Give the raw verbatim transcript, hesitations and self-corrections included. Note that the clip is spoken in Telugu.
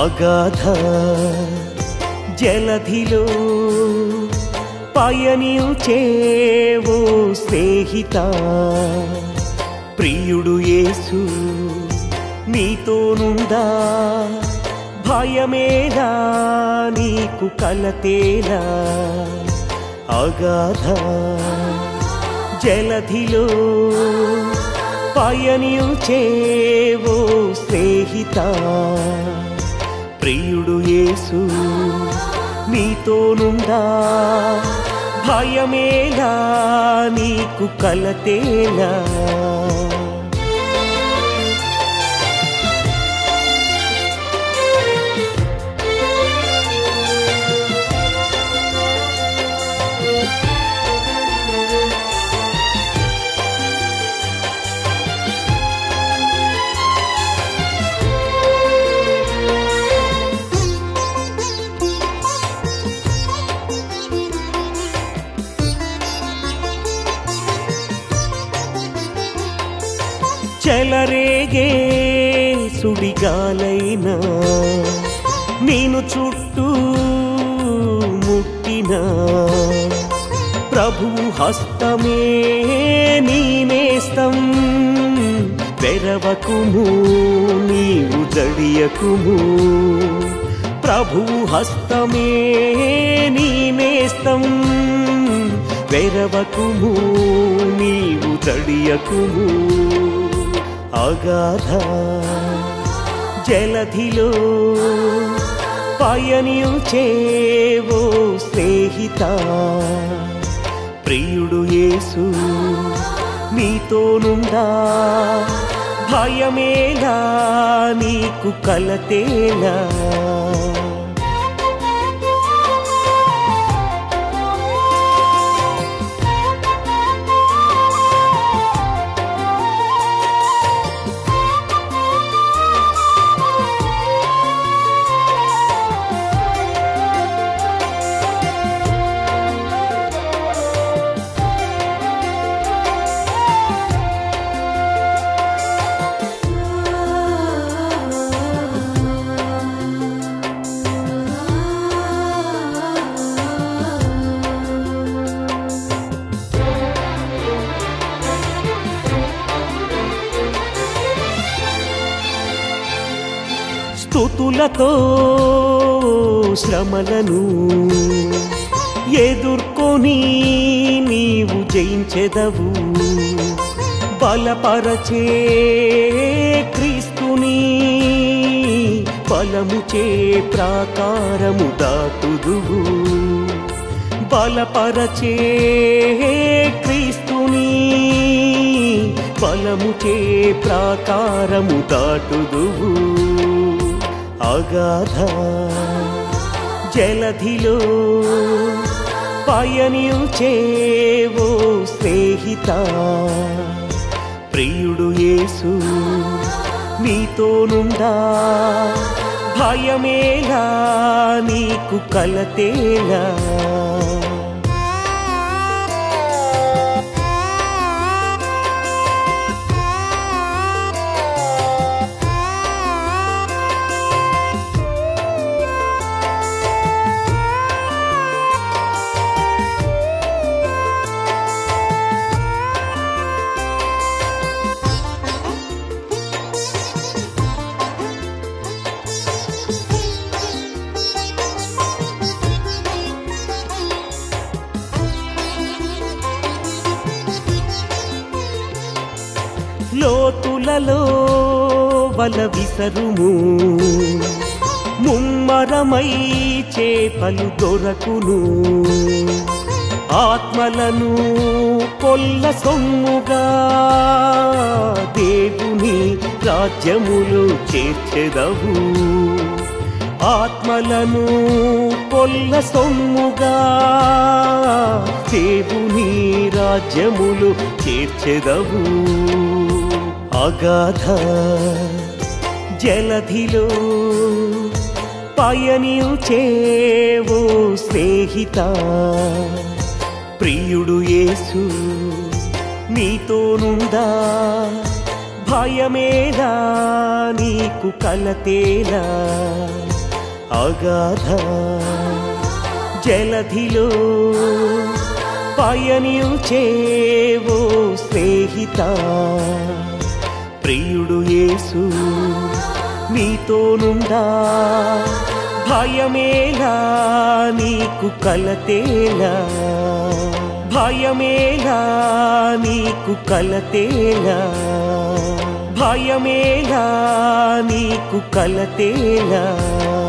అగాధ జలధిలో పయనించేవో స్నేహిత, ప్రియుడు యేసు నీతోనుందా, భయమేలా నీకు కలతేలా. అగాధ జలధిలో పయనించేవో స్నేహిత, ప్రియుడు యేసు నీతోనుందా, భయమేలా నీకు కలతేలా. చెలరేగే సుడిగాలైనా నేను చుట్టూ ముట్టిన, ప్రభువు హస్తమే నీ నేస్తం, వెరవకుము నీవు జడియకుము. ప్రభువు హస్తమే నీ నేస్తం, వెరవకుము నీవు జడియకుము. అగాధ జలధిలో పయనించేవో స్నేహిత, ప్రియుడు యేసు నీతోనుందా, భయమేలా నీకు కలతేలా. స్తుతులతో శ్రమలను ఎదుర్కొని నీవు జయించెదవు, బలపరచే క్రీస్తుని బలముచే ప్రాకారము దాటుదువు. బలపరచే క్రీస్తుని బలముచే ప్రాకారము దాటుదువు. అగాధ జలధిలో పయనించేవో స్నేహిత, ప్రియుడు యేసు నీతోనుందా, భయమేలా నీకు కలతేలా. లోతులలో వల విసరుము, ముమ్మరమై చేపలు దొరకును. ఆత్మలను కొల్ల సొమ్ముగా దేవుని రాజ్యములు చేర్చెదవు. ఆత్మలను కొల్ల సొమ్ముగా దేవుని రాజ్యములు చేర్చెదవు. అగాధ జలధిలో పయనించేవో స్నేహిత, ప్రియుడు యేసు నీతోనుందా, భయమేలా నీకు కలతేలా. అగాధ జలధిలో పయనించేవో స్నేహిత, ప్రియుడు యేసు నీతోనుండా, భయమేలా నీకు కలతేలా, భయమేలా నీకు కలతేలా, భయమేలా నీకు కలతేలా.